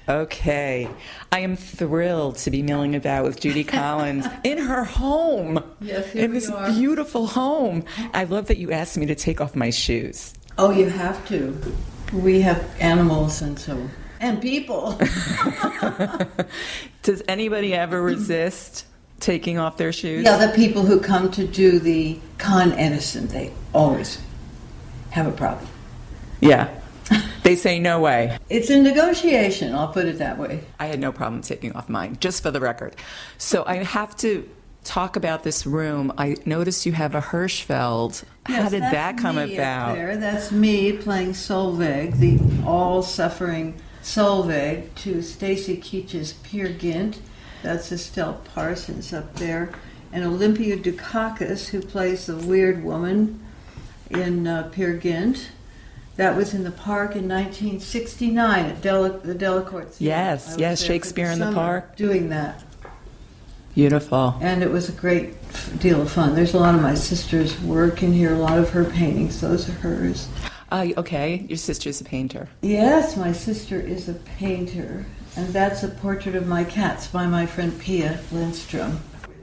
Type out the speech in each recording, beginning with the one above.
Okay. I am thrilled to be milling about with Judy Collins in her home. Yes, here in we this are. beautiful home. I love that you asked me to take off my shoes. Oh, you have to. We have animals and people. Does anybody ever resist taking off their shoes? Yeah, the people who come to do the Con Edison, they always have a problem. Yeah. They say no way. It's a negotiation, I'll put it that way. I had no problem taking off mine, just for the record. So I have to talk about this room. I noticed you have a Hirschfeld. How Yes, did that's that come me about? Up there. That's me playing Solveig, the all-suffering Solveig, to Stacy Keach's Peer Gynt. That's Estelle Parsons up there. And Olympia Dukakis, who plays the weird woman in Peer Gynt. That was in the park in 1969 at the Delacorte Theater. Yes, yes, there Shakespeare for the in the summer Park. doing that. Beautiful. And it was a great deal of fun. There's a lot of my sister's work in here, a lot of her paintings. Those are hers. Okay, your sister's a painter. Yes, my sister is a painter. And that's a portrait of my cats by my friend Pia Lindstrom.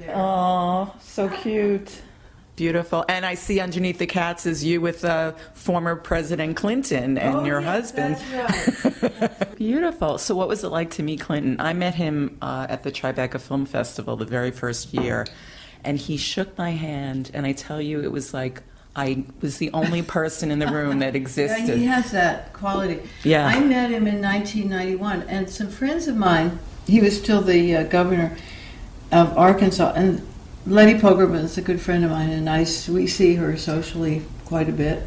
Oh, so cute. Beautiful. And I see underneath the cats is you with former President Clinton and your husband. That's right. Beautiful. So what was it like to meet Clinton? I met him at the Tribeca Film Festival the very first year, and he shook my hand, and I tell you, it was like I was the only person in the room that existed. Yeah, he has that quality. Yeah. I met him in 1991, and some friends of mine, he was still the governor of Arkansas, and Letty Pogerman is a good friend of mine, and we see her socially quite a bit.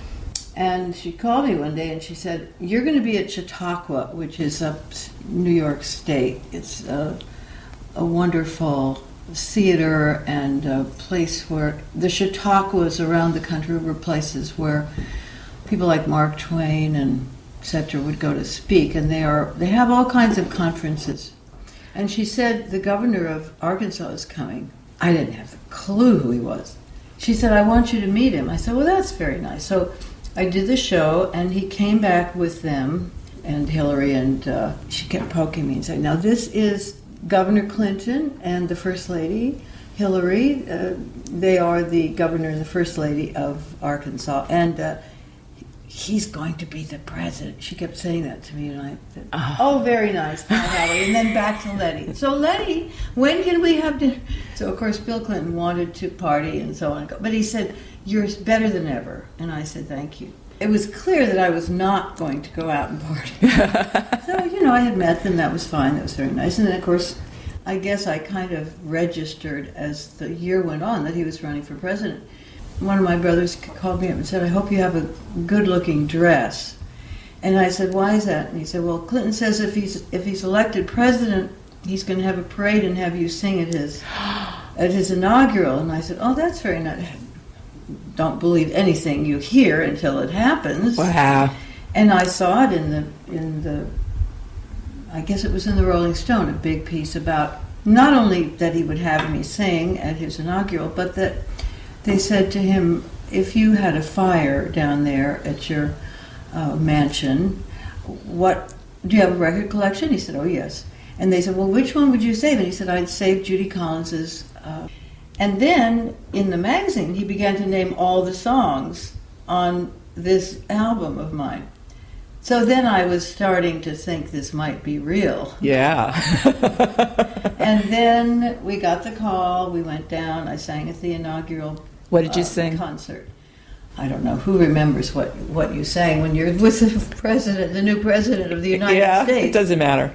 And she called me one day and she said, "You're going to be at Chautauqua," which is up New York State. It's a wonderful theater and a place where the Chautauquas around the country were places where people like Mark Twain and etc. would go to speak, and they have all kinds of conferences. And she said, "The governor of Arkansas is coming." I didn't have a clue who he was. She said, "I want you to meet him." I said, "Well, that's very nice." So I did the show, and he came back with them and Hillary, and she kept poking me and saying, "Now this is Governor Clinton and the First Lady, Hillary. They are the governor and the First Lady of Arkansas, and he's going to be the president." She kept saying that to me, and I said, "Oh, very nice, hi, Hillary." And then back to Letty. "So, Letty, when can we have dinner?" So, of course, Bill Clinton wanted to party and so on. But he said, "You're better than ever." And I said, "Thank you." It was clear that I was not going to go out and party. So, I had met them. That was fine. That was very nice. And then, of course, I guess I kind of registered as the year went on that he was running for president. One of my brothers called me up and said, "I hope you have a good-looking dress." And I said, "Why is that?" And he said, "Well, Clinton says if he's elected president, he's going to have a parade and have you sing at his inaugural." And I said, "Oh, that's very nice." Don't believe anything you hear until it happens. Wow. And I saw it in the I guess it was in the Rolling Stone, a big piece about not only that he would have me sing at his inaugural, but that they said to him, "If you had a fire down there at your mansion, do you have a record collection?" He said, "Oh, yes." And they said, "Well, which one would you save?" And he said, "I'd save Judy Collins's." And then in the magazine, he began to name all the songs on this album of mine. So then I was starting to think this might be real. Yeah. And then we got the call. We went down. I sang at the inaugural What did you sing? Concert. I don't know. Who remembers what you sang when you're with the president, the new president of the United States? It doesn't matter.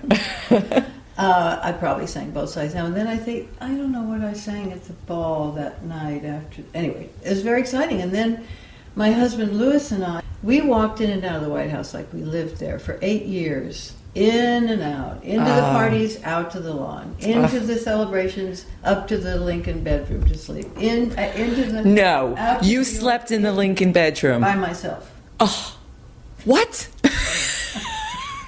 I probably sang both sides now. And then I think, I don't know what I sang at the ball that night after. Anyway, it was very exciting. And then my husband Louis and I, we walked in and out of the White House like we lived there for 8 years. In and out. Into the parties, out to the lawn. Into the celebrations, up to the Lincoln bedroom to sleep. Into the... No, you slept in the Lincoln bedroom. By myself. Oh, what?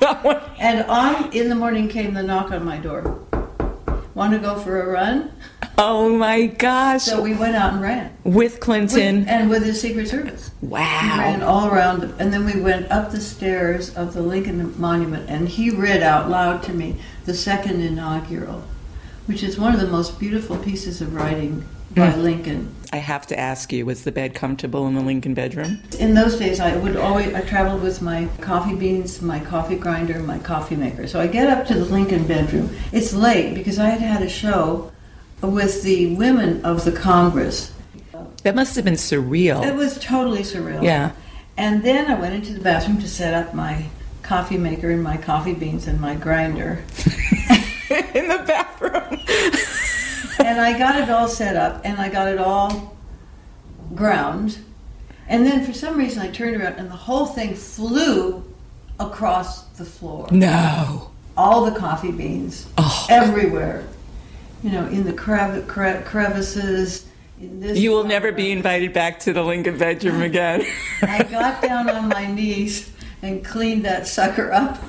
And in the morning came the knock on my door. "Want to go for a run?" Oh my gosh. So we went out and ran. With Clinton. And with his Secret Service. Wow. We ran all around, and then we went up the stairs of the Lincoln Monument, and he read out loud to me the second inaugural, which is one of the most beautiful pieces of writing by Lincoln. I have to ask you, was the bed comfortable in the Lincoln bedroom? In those days, I traveled with my coffee beans, my coffee grinder, my coffee maker. So I get up to the Lincoln bedroom. It's late because I had had a show with the women of the Congress. That must have been surreal. It was totally surreal. Yeah. And then I went into the bathroom to set up my coffee maker and my coffee beans and my grinder. In the bathroom. And I got it all set up, and I got it all ground. And then for some reason I turned around, and the whole thing flew across the floor. No. All the coffee beans, everywhere. You know, in the crevices. In this You will never be invited back to the Lincoln bedroom again. I got down on my knees and cleaned that sucker up.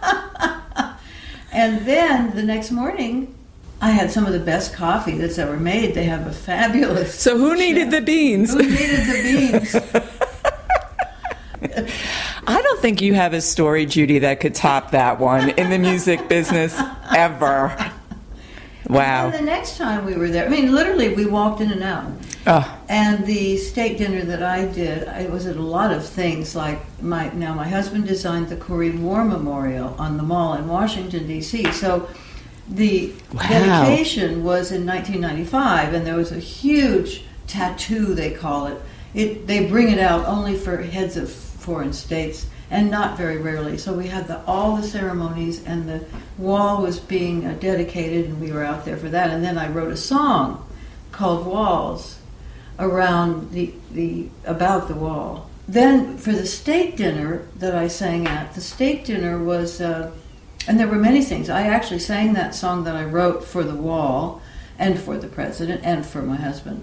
And then the next morning, I had some of the best coffee that's ever made. They have a fabulous. So who needed the beans? Who needed the beans? I don't think you have a story, Judy, that could top that one in the music business ever. Wow. And the next time we were there, I mean, literally, we walked in and out. Oh. And the state dinner that I did, I was at a lot of things. Like my husband designed the Korean War Memorial on the Mall in Washington D.C. So the dedication was in 1995, and there was a huge tattoo, they call it. They bring it out only for heads of foreign states, and not very rarely. So we had all the ceremonies, and the wall was being dedicated, and we were out there for that. And then I wrote a song called Walls around about the wall. Then for the state dinner that I sang at, the state dinner was, and there were many things. I actually sang that song that I wrote for the wall, and for the president, and for my husband,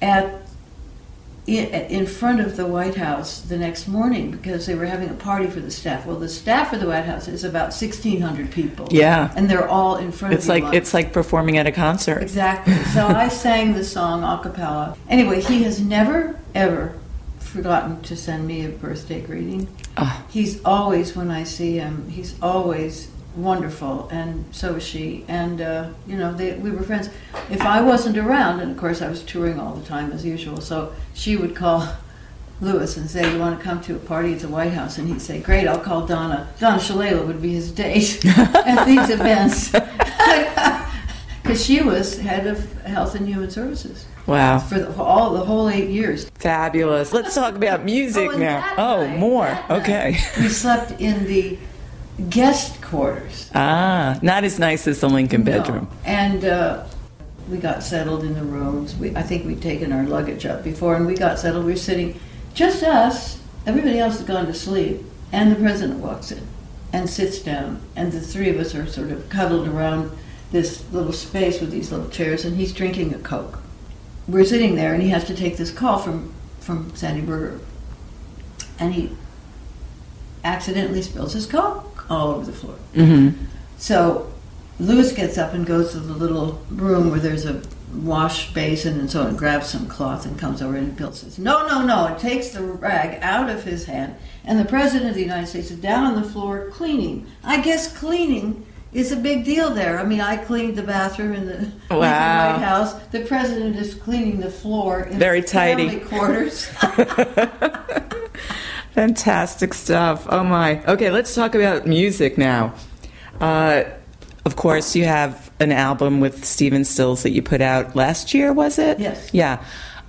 in front of the White House the next morning, because they were having a party for the staff. Well, the staff for the White House is about 1,600 people. Yeah. And they're all in front of you. It's like performing at a concert. Exactly. So I sang the song a cappella. Anyway, he has never, ever forgotten to send me a birthday greeting. He's always, when I see him, he's always wonderful, and so is she. And, we were friends. If I wasn't around, and of course I was touring all the time as usual, so she would call Louis and say, "You want to come to a party at the White House?" And he'd say, "Great, I'll call Donna." Donna Shalala would be his date at these events. Because she was head of Health and Human Services. Wow. For the whole 8 years. Fabulous. Let's talk about music now. More. Okay. We slept in the guest quarters. Not as nice as the Lincoln bedroom. No. And we got settled in the rooms. I think we'd taken our luggage up before, and we got settled. We were sitting, just us, everybody else had gone to sleep, and the president walks in and sits down, and the three of us are sort of cuddled around this little space with these little chairs, and he's drinking a Coke. We're sitting there, and he has to take this call from Sandy Berger, and he accidentally spills his Coke all over the floor. Mm-hmm. So Louis gets up and goes to the little room where there's a wash basin and so on, and grabs some cloth and comes over, and Bill says, no, and takes the rag out of his hand, and the President of the United States is down on the floor cleaning. I guess cleaning is a big deal there. I mean, I cleaned the bathroom in the Lincoln White House. The President is cleaning the floor in very the tidy family quarters. Fantastic stuff. Oh my. Okay, let's talk about music now. Of course, you have an album with Stephen Stills that you put out last year, was it? Yes. Yeah.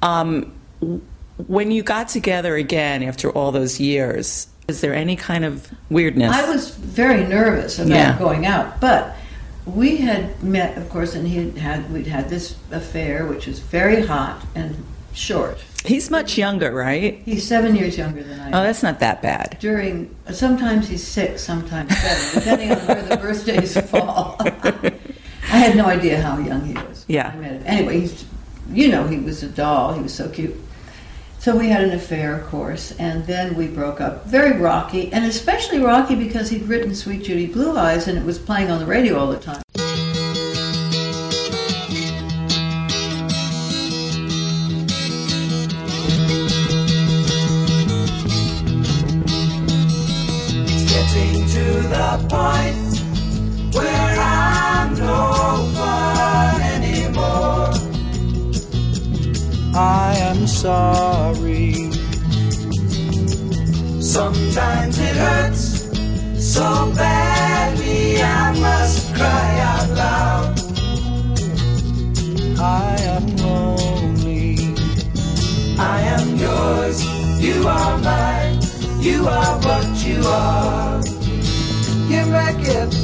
When you got together again after all those years, is there any kind of weirdness? I was very nervous about going out, but we had met, of course, and we'd had this affair, which was very hot and short. He's much younger, right? He's 7 years younger than I am. Oh, that's not that bad. Sometimes he's 6, sometimes 7, depending on where the birthdays fall. I had no idea how young he was. Yeah. I met him. Anyway, he was a doll. He was so cute. So we had an affair, of course, and then we broke up. Very rocky, and especially rocky because he'd written Sweet Judy Blue Eyes, and it was playing on the radio all the time. the point where I'm no fun anymore. I am sorry. Sometimes it hurts so badly I must cry out loud. I am lonely. I am yours. You are mine. You are what you are. You make it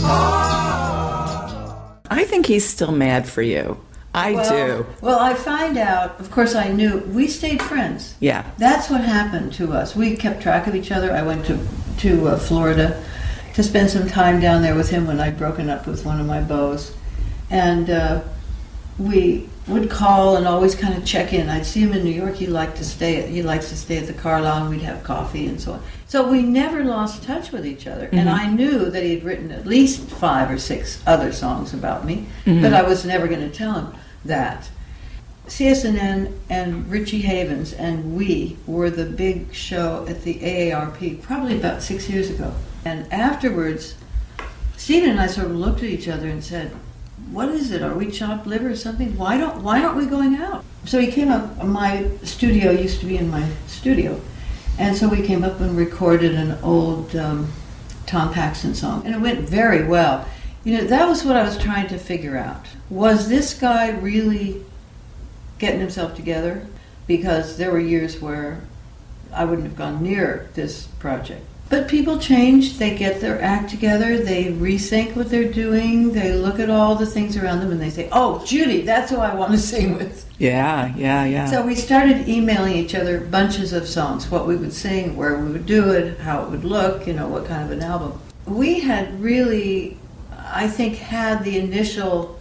hard. I think he's still mad for you. I do. Well, I find out, of course I knew, we stayed friends. Yeah. That's what happened to us. We kept track of each other. I went to Florida to spend some time down there with him when I'd broken up with one of my beaus. And we would call and always kind of check in. I'd see him in New York. He likes to stay at the Carlyle, and we'd have coffee and so on. So we never lost touch with each other. Mm-hmm. And I knew that he'd written at least 5 or 6 other songs about me, mm-hmm. but I was never going to tell him that. CSNN and Richie Havens and we were the big show at the AARP probably about 6 years ago. And afterwards, Stephen and I sort of looked at each other and said, what is it? Are we chopped liver or something? Why aren't we going out? So he came up. My studio used to be in my studio. And so we came up and recorded an old Tom Paxton song. And it went very well. You know, that was what I was trying to figure out. Was this guy really getting himself together? Because there were years where I wouldn't have gone near this project. But people change, they get their act together, they rethink what they're doing, they look at all the things around them and they say, oh, Judy, that's who I want to sing with. Yeah. So we started emailing each other bunches of songs, what we would sing, where we would do it, how it would look, you know, what kind of an album. We had really, I think, had the initial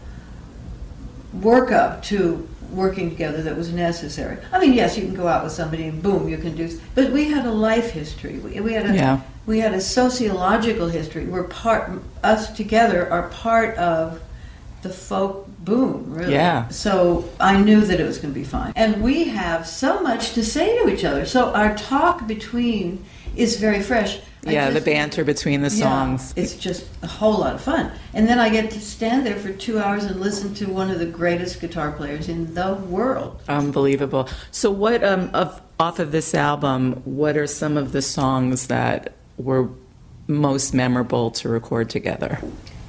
workup to working together that was necessary. I mean, yes, you can go out with somebody and boom, you can do. But we had a life history. We had a sociological history. Us together are part of the folk boom, really. Yeah. So I knew that it was going to be fine. And we have so much to say to each other. So our talk between is very fresh. The banter between the songs. It's just a whole lot of fun. And then I get to stand there for 2 hours and listen to one of the greatest guitar players in the world. Unbelievable. So what, off of this album, what are some of the songs that were most memorable to record together?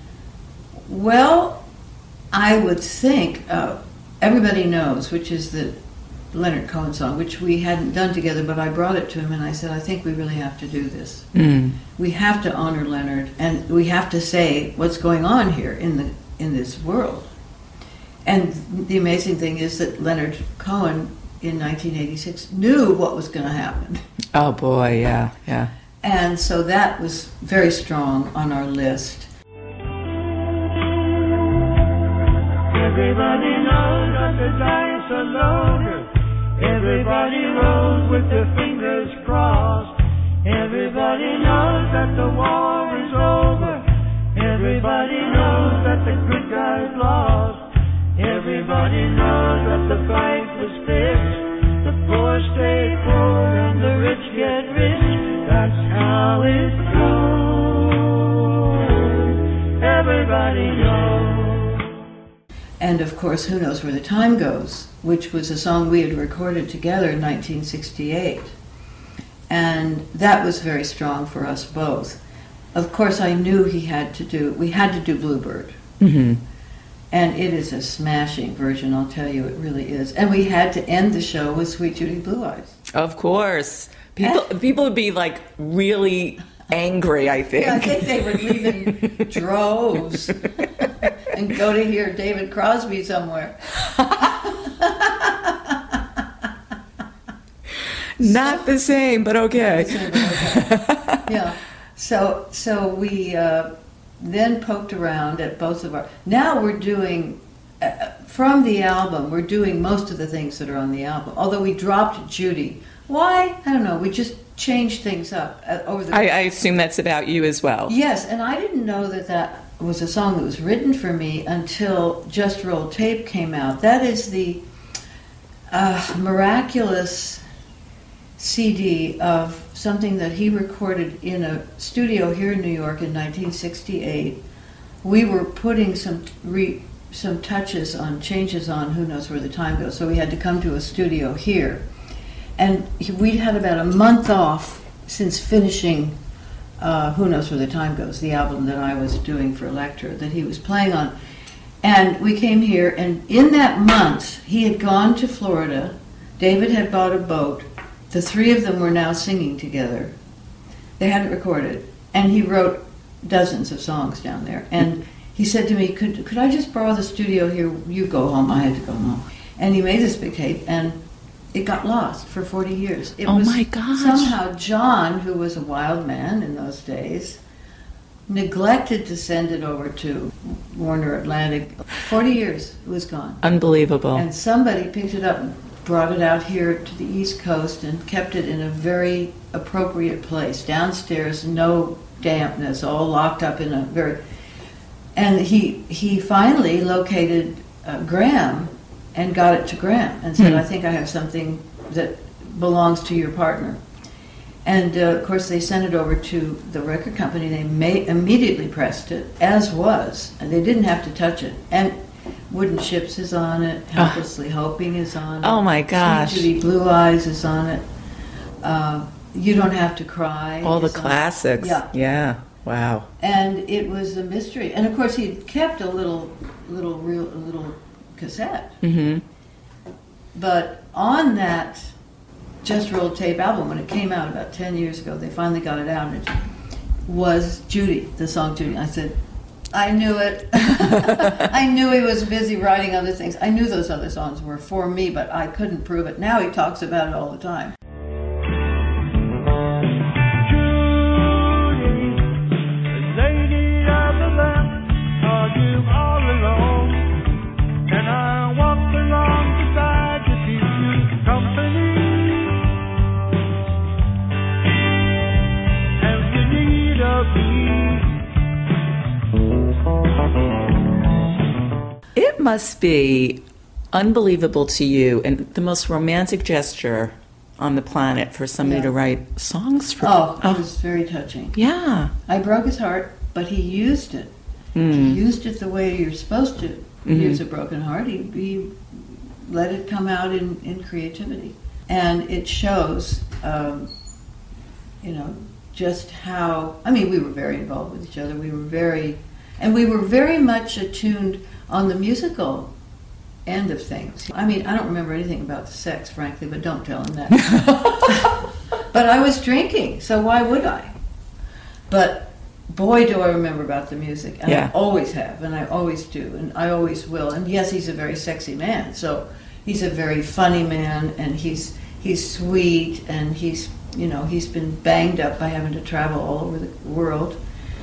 Well, I would think Everybody Knows, which is the Leonard Cohen song, which we hadn't done together, but I brought it to him and I said, I think we really have to do this. We have to honor Leonard, and we have to say what's going on here in this world. And the amazing thing is that Leonard Cohen in 1986 knew what was going to happen. Oh boy, yeah. And so that was very strong on our list. Everybody knows that the dice are loaded. Everybody rolls with their fingers crossed. Everybody knows that the war is over. Everybody knows that the good guys lost. Everybody knows that the fight was fixed. The poor stay poor and the rich get rich. That's how it goes. Everybody knows. And of course, Who Knows Where the Time Goes, which was a song we had recorded together in 1968. And that was very strong for us both. Of course, I knew we had to do Bluebird. Mm-hmm. And it is a smashing version, I'll tell you, it really is. And we had to end the show with Sweet Judy Blue Eyes. Of course. People would be like really angry, I think. Yeah, I think they would leave in droves and go to hear David Crosby somewhere. Not the same, but okay. Yeah. So we then poked around at both of our. Now we're doing from the album. We're doing most of the things that are on the album. Although we dropped Judy. Why? I don't know. We just changed things up over the. I assume that's about you as well. Yes, and I didn't know that was a song that was written for me until Just Roll Tape came out. That is the miraculous CD of something that he recorded in a studio here in New York in 1968. We were putting some touches on, changes on Who Knows Where the Time Goes, so we had to come to a studio here. And we'd had about a month off since finishing Who Knows Where the Time Goes, the album that I was doing for Elektra, that he was playing on. And we came here, and in that month, he had gone to Florida. David had bought a boat. The three of them were now singing together. They hadn't recorded. And he wrote dozens of songs down there. And he said to me, could I just borrow the studio here? You go home. I had to go home. And he made this big tape, and it got lost for 40 years. It was my gosh. Somehow John, who was a wild man in those days, neglected to send it over to Warner Atlantic. 40 years, it was gone. Unbelievable. And somebody picked it up and brought it out here to the East Coast and kept it in a very appropriate place. Downstairs, no dampness, all locked up in a very... And he finally located Graham and got it to Graham and said, I think I have something that belongs to your partner. And of course they sent it over to the record company. They immediately pressed it, as was, and they didn't have to touch it. And Wooden Ships is on it, Helplessly Hoping is on it. Oh my gosh. Sweet Judy Blue Eyes is on it. You Don't Have to Cry. All the classics. Yeah. Wow. And it was a mystery. And of course he had kept a little cassette. Mm-hmm. But on that Just Rolled Tape album, when it came out about 10 years ago, they finally got it out, and it was Judy, the song Judy. I said, I knew it. I knew he was busy writing other things. I knew those other songs were for me, but I couldn't prove it. Now he talks about it all the time. It must be unbelievable to you and the most romantic gesture on the planet for somebody to write songs for. It was very touching. Yeah. I broke his heart, but he used it. He used it the way you're supposed to use a broken heart. He let it come out in creativity. And it shows, just how, we were very involved with each other. We were very much attuned on the musical end of things. I don't remember anything about the sex, frankly, but don't tell him that. But I was drinking, so why would I? But boy, do I remember about the music. And I always have, and I always do, and I always will. And yes, he's a very sexy man, so he's a very funny man, and he's sweet, and he's been banged up by having to travel all over the world.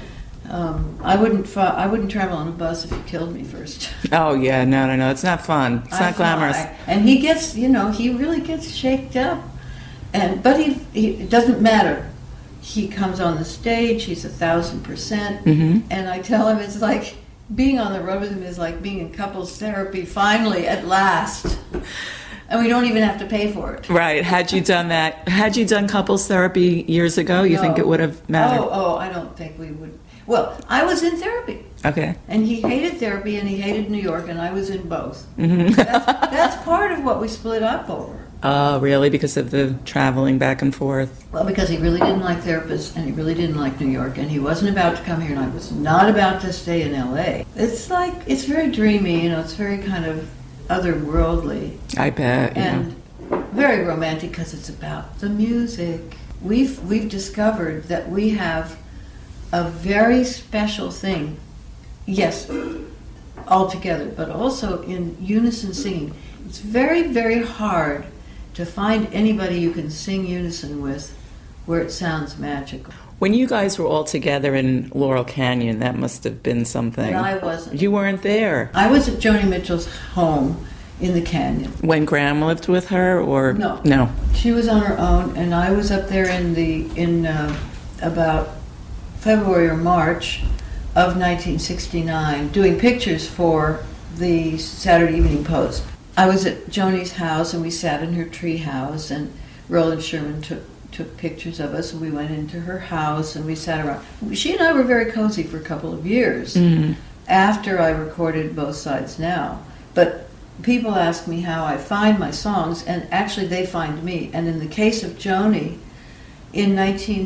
I wouldn't travel on a bus if he killed me first. Oh yeah, no, it's not fun. It's not glamorous. And he gets, he really gets shaked up, but it doesn't matter. He comes on the stage. He's 1,000%, and I tell him it's like being on the road with him is like being in couples therapy. Finally, at last. And we don't even have to pay for it. Right. Had you done couples therapy years ago, you think it would have mattered? Oh, I don't think we would. Well, I was in therapy. Okay. And he hated therapy and he hated New York, and I was in both. That's part of what we split up over. Oh, really? Because of the traveling back and forth? Well, because he really didn't like therapists, and he really didn't like New York, and he wasn't about to come here, and I was not about to stay in L.A. It's very dreamy, it's very kind of otherworldly. I bet. And very romantic because it's about the music. We've discovered that we have a very special thing, yes, all together, but also in unison singing. It's very, very hard to find anybody you can sing unison with where it sounds magical. When you guys were all together in Laurel Canyon, that must have been something. And I wasn't. You weren't there. I was at Joni Mitchell's home in the canyon. When Graham lived with her, or no? She was on her own, and I was up there in about February or March of 1969 doing pictures for the Saturday Evening Post. I was at Joni's house, and we sat in her tree house, and Roland Sherman took pictures of us, and we went into her house and we sat around. She and I were very cozy for a couple of years after I recorded Both Sides Now. But people ask me how I find my songs, and actually they find me. And in the case of Joni, in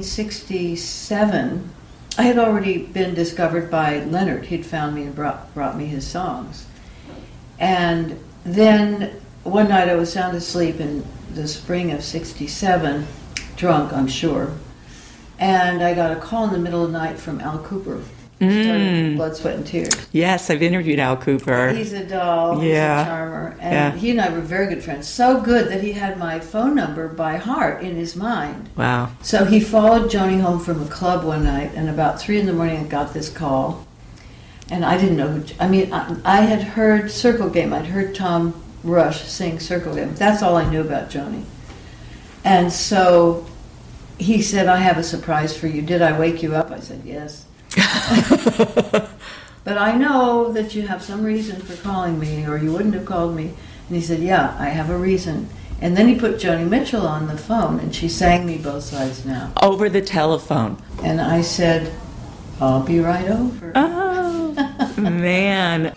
1967, I had already been discovered by Leonard. He'd found me and brought me his songs. And then one night I was sound asleep in the spring of 67, drunk, I'm sure, and I got a call in the middle of the night from Al Cooper. Started Blood, Sweat, and Tears. Yes, I've interviewed Al Cooper. He's a doll. Yeah. He's a charmer. And he and I were very good friends. So good that he had my phone number by heart in his mind. Wow. So he followed Joni home from a club one night, and about 3 a.m. I got this call. And I didn't know who... I had heard Circle Game. I'd heard Tom Rush sing Circle Game. That's all I knew about Joni. And so he said, I have a surprise for you. Did I wake you up? I said, yes. But I know that you have some reason for calling me, or you wouldn't have called me. And he said, yeah, I have a reason. And then he put Joni Mitchell on the phone, and she sang me Both Sides Now. Over the telephone. And I said, I'll be right over. Oh, man.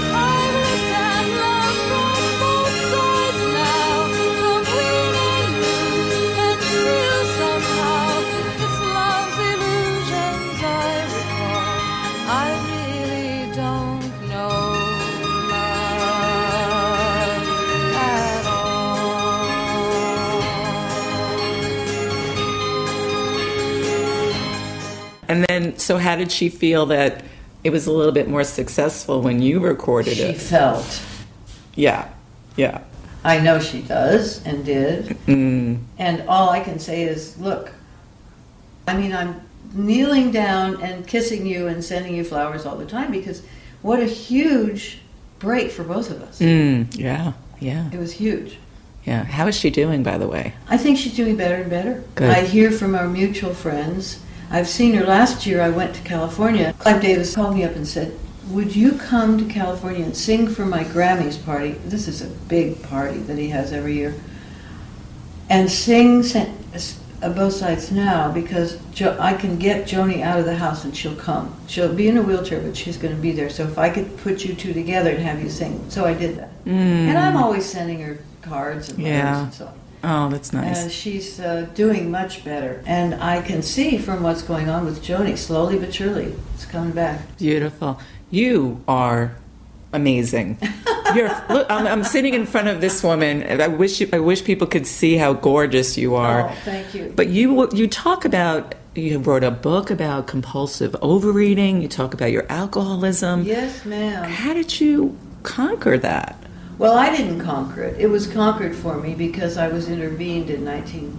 And then, so how did she feel that it was a little bit more successful when you recorded it? She felt. Yeah, yeah. I know she does and did. And all I can say is, look, I'm kneeling down and kissing you and sending you flowers all the time, because what a huge break for both of us. Yeah, yeah. It was huge. Yeah. How is she doing, by the way? I think she's doing better and better. Good. I hear from our mutual friends. I've seen her last year. I went to California. Clive Davis called me up and said, would you come to California and sing for my Grammys party? This is a big party that he has every year. And sing Both Sides Now, because I can get Joni out of the house and she'll come. She'll be in a wheelchair, but she's going to be there. So if I could put you two together and have you sing. So I did that. And I'm always sending her cards and letters and so on. Oh, that's nice. And she's doing much better. And I can see from what's going on with Joni, slowly but surely, it's coming back. Beautiful. You are amazing. Look, I'm sitting in front of this woman. I wish people could see how gorgeous you are. Oh, thank you. But you talk about, you wrote a book about compulsive overeating. You talk about your alcoholism. Yes, ma'am. How did you conquer that? Well, I didn't conquer it. It was conquered for me because I was intervened in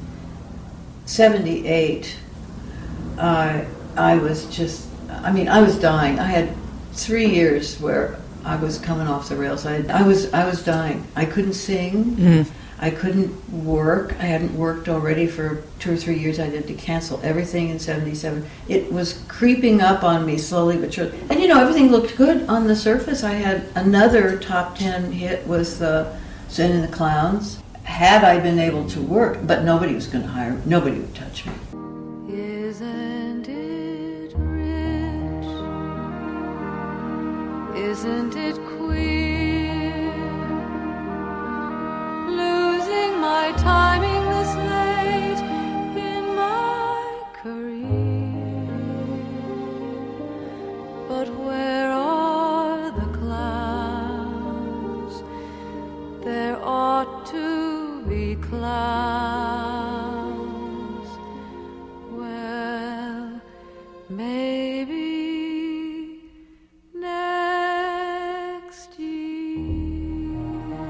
1978. I was dying. I had 3 years where I was coming off the rails. I was dying. I couldn't sing. I couldn't work. I hadn't worked already for 2 or 3 years. I had to cancel everything in 77. It was creeping up on me slowly but surely. And everything looked good on the surface. I had another top 10 hit with Zen and the Clowns. Had I been able to work, but nobody was going to hire me. Nobody would touch me. Isn't it rich? Isn't it queer? Losing my timing this late in my career. But where are the clouds? There ought to be clouds. Well, maybe next year.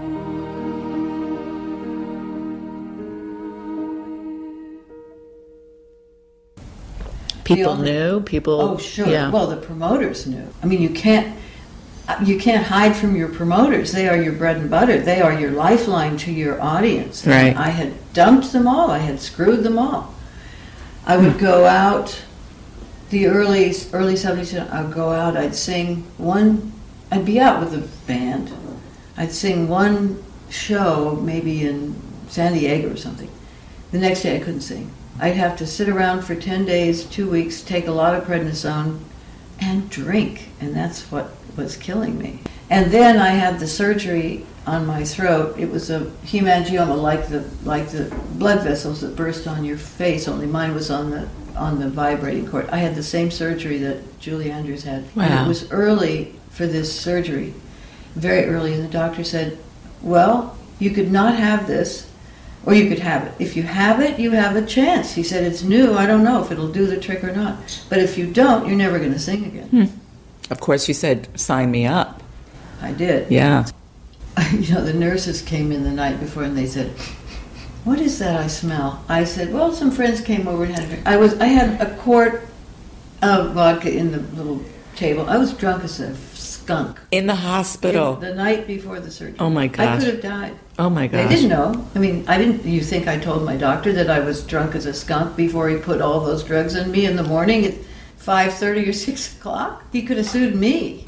People knew? People... Oh, sure. Yeah. Well, the promoters knew. You can't hide from your promoters. They are your bread and butter. They are your lifeline to your audience. Right. And I had dumped them all. I had screwed them all. I would go out, the early 70s, I'd go out, I'd sing one, I'd be out with a band. I'd sing one show, maybe in San Diego or something. The next day I couldn't sing. I'd have to sit around for 10 days, 2 weeks, take a lot of prednisone, and drink. And that's what was killing me. And then I had the surgery on my throat. It was a hemangioma, like the blood vessels that burst on your face, only mine was on the vibrating cord. I had the same surgery that Julie Andrews had. Wow. And it was early for this surgery, very early, and the doctor said, well, you could not have this, or you could have it. If you have it, you have a chance. He said, it's new, I don't know if it'll do the trick or not. But if you don't, you're never going to sing again. Of course, you said, sign me up. I did. Yeah. You know, the nurses came in the night before and they said, what is that I smell? I said, well, some friends came over and had a drink. I had a quart of vodka in the little table. I was drunk as a skunk. In the hospital. The night before the surgery. Oh, my I gosh. could have died. Oh, my gosh. They didn't know. I mean, I didn't. You think I told my doctor that I was drunk as a skunk before he put all those drugs in me in the morning at 5:30 or 6 o'clock? He could have sued me.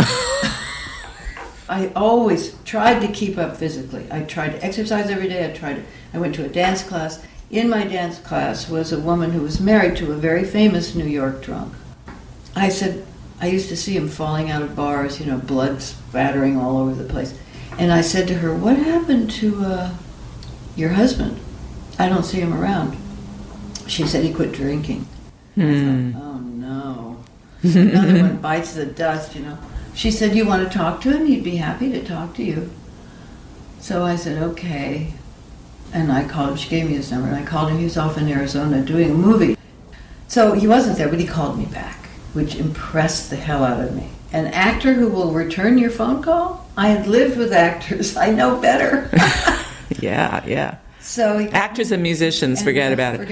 I always tried to keep up physically. I tried to exercise every day. I went to a dance class. In my dance class was a woman who was married to a very famous New York drunk. I said, I used to see him falling out of bars, you know, blood spattering all over the place. And I said to her, what happened to your husband? I don't see him around. She said he quit drinking. I thought, oh no. Another one bites the dust, you know. She said, you want to talk to him? He'd be happy to talk to you. So I said, okay. And I called him. She gave me his number, and I called him. He was off in Arizona doing a movie. So he wasn't there, but he called me back, which impressed the hell out of me. An actor who will return your phone call? I had lived with actors. I know better. Yeah. So Actors and musicians, forget about it.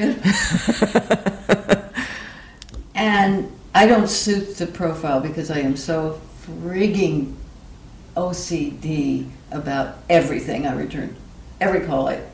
And I don't suit the profile because I am so frigging OCD about everything I return. Every call, I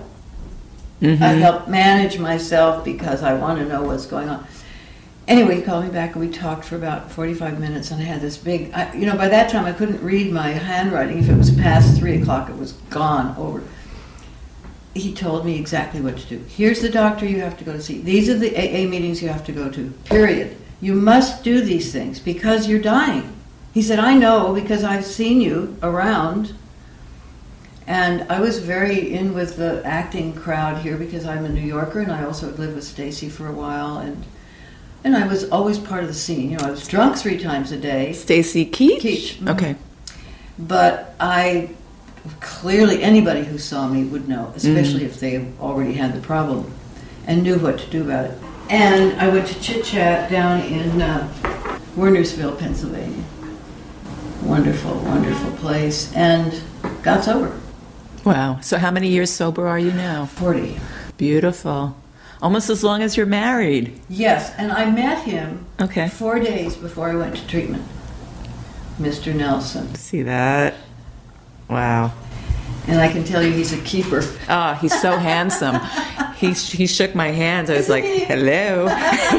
help manage myself because I want to know what's going on. Anyway, he called me back and we talked for about 45 minutes, and I had this big, by that time I couldn't read my handwriting. If it was past 3 o'clock, it was gone over. He told me exactly what to do. Here's the doctor you have to go to see. These are the AA meetings you have to go to, period. You must do these things because you're dying. He said, I know because I've seen you around. And I was very in with the acting crowd here because I'm a New Yorker, and I also lived with Stacy for a while, and I was always part of the scene. You know, I was drunk 3 times a day. Stacy Keach? Keach. Mm-hmm. Okay. But clearly anybody who saw me would know, especially if they already had the problem and knew what to do about it. And I went to Chit Chat down in Wernersville, Pennsylvania. Wonderful, wonderful place, and got sober. Wow. So how many years sober are you now? 40. Beautiful. Almost as long as you're married. Yes, and I met him Okay. 4 days before I went to treatment. Mr. Nelson. See that? Wow. And I can tell you he's a keeper. Oh, he's so handsome. He shook my hand. I was like, hello.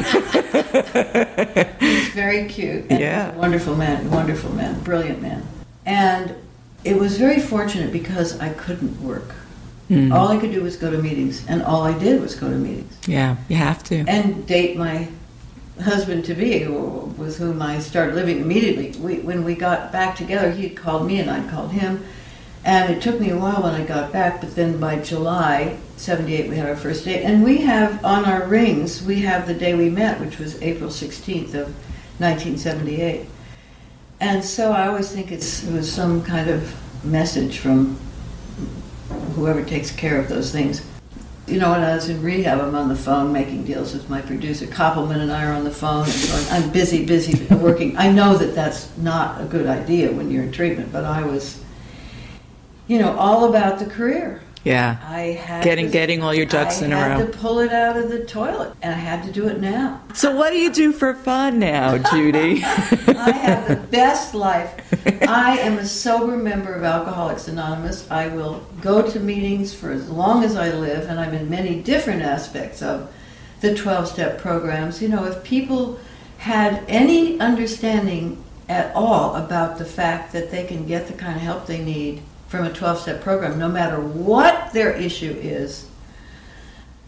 He's very cute. And Yeah. he's a wonderful man, brilliant man. And it was very fortunate because I couldn't work. All I could do was go to meetings, and all I did was go to meetings. Yeah, you have to. And date my husband-to-be, with whom I started living immediately. When we got back together, he had called me and I'd called him. And it took me a while when I got back, but then by July 78 we had our first date. And we have, on our rings, we have the day we met, which was April 16th of 1978. And so I always think it was some kind of message from whoever takes care of those things. You know, when I was in rehab, I'm on the phone making deals with my producer. Koppelman and I are on the phone. And so I'm busy working. I know that that's not a good idea when you're in treatment, but I was, all about the career. Yeah. I had Getting all your ducks in a I row. had to pull it out of the toilet, and I had to do it now. So what do you do for fun now, Judy? I have the best life. I am a sober member of Alcoholics Anonymous. I will go to meetings for as long as I live, and I'm in many different aspects of the 12-step programs. If people had any understanding at all about the fact that they can get the kind of help they need from a 12-step program, no matter what their issue is,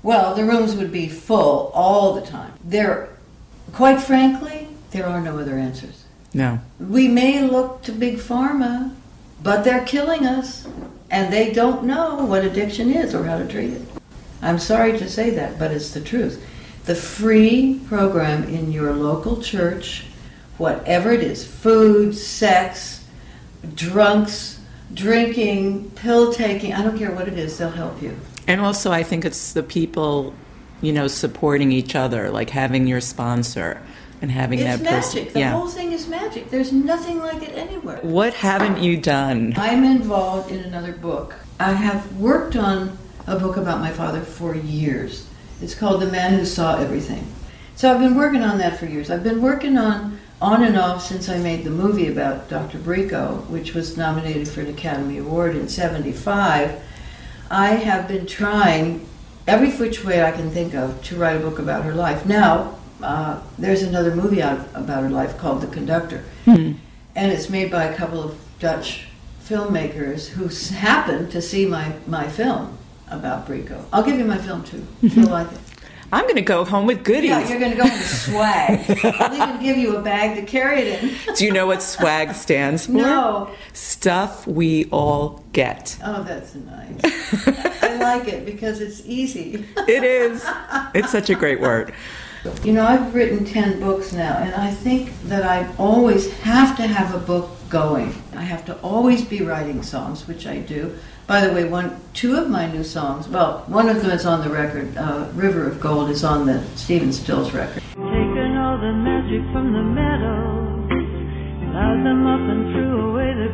Well, the rooms would be full all the time. Quite frankly, there are no other answers. No. We may look to Big Pharma, but they're killing us, and they don't know what addiction is or how to treat it. I'm sorry to say that, but it's the truth. The free program in your local church, whatever it is, food, sex, drunks, drinking, pill taking, I don't care what it is, they'll help you. And also, I think it's the people, supporting each other, like having your sponsor and having It's that person. magic. The whole thing is magic. There's nothing like it anywhere. What haven't you done? I'm involved in another book. I have worked on a book about my father for years. It's called The Man Who Saw Everything. So I've been working on that for years. I've been working on and off since I made the movie about Dr. Brico, which was nominated for an Academy Award in '75. I have been trying every which way I can think of to write a book about her life. Now, there's another movie out about her life called The Conductor. And it's made by a couple of Dutch filmmakers who happened to see my film about Brico. I'll give you my film too. You'll like it. I'm going to go home with goodies. Yeah, you're going to go with swag. I'll even give you a bag to carry it in. Do you know what swag stands for? No. Stuff we all get. Oh, that's nice. I like it because it's easy. It is. It's such a great word. I've written 10 books now, and I think that I always have to have a book going. I have to always be writing songs, which I do. By the way, two of my new songs, well, one of them is on the record, River of Gold is on the Stephen Stills record. Taken all the magic from the meadows, plowed them up and threw away the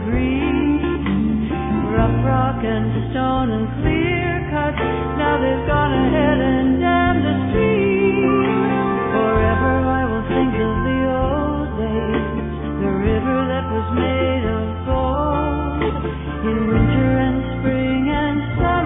green. Rough rock and stone and clear cut, now they've gone ahead and dammed the stream. Forever I will think of the old days, the river that was made of gold. In winter and spring and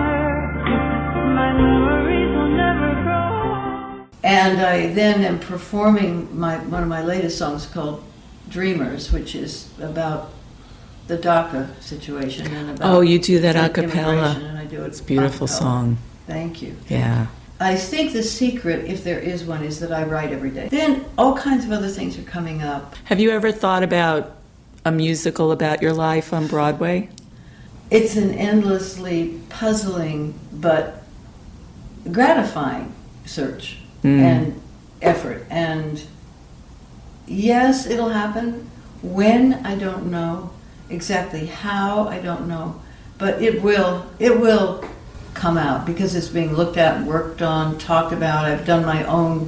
summer, my memories will never grow. And I then am performing one of my latest songs called Dreamers, which is about the DACA situation and about you do that a cappella. immigration, and I do it It's a beautiful a cappella. song. Thank you. Yeah. I think the secret, if there is one, is that I write every day. Then all kinds of other things are coming up. Have you ever thought about a musical about your life on Broadway? It's an endlessly puzzling but gratifying search and effort. And yes, it'll happen. When, I don't know. Exactly how, I don't know. But it will come out because it's being looked at and worked on, talked about. I've done my own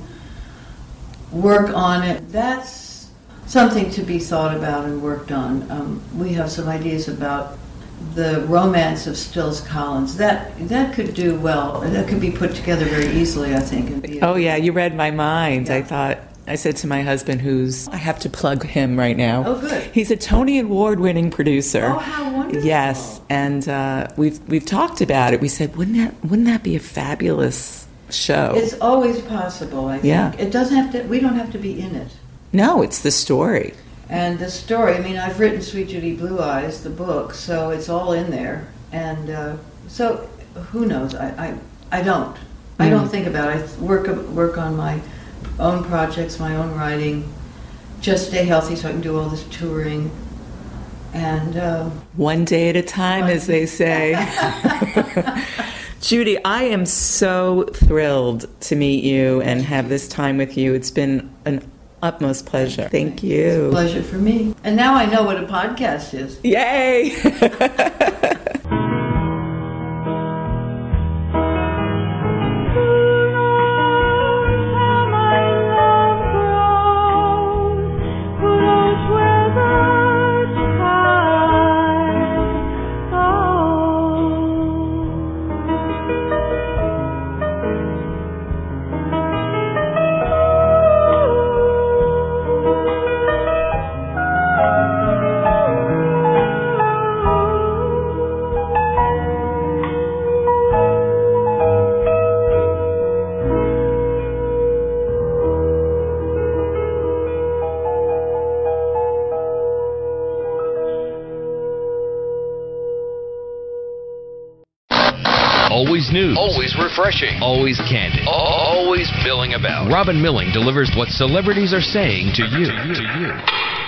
work on it. That's something to be thought about and worked on. We have some ideas about the romance of Stills Collins. That could do well. That could be put together very easily, I think. And be Oh, yeah, you read my mind. Yeah. I said to my husband, I have to plug him right now. Oh, good. He's a Tony Award-winning producer. Oh, how wonderful. Yes, and we've talked about it. We said, wouldn't that be a fabulous show? It's always possible, I think. Yeah. It doesn't have to, we don't have to be in it. No, it's the story. And the story, I've written Sweet Judy Blue Eyes, the book, so it's all in there. And so who knows? I don't. I don't think about it. I work on my own projects, my own writing, just stay healthy so I can do all this touring. And one day at a time, as they say. Judy, I am so thrilled to meet you and have this time with you. It's been an utmost pleasure. Thank you. It's a pleasure for me. And now I know what a podcast is. Yay! Always news. Always refreshing. Always candid. Always milling about. Robin Milling delivers what celebrities are saying to you.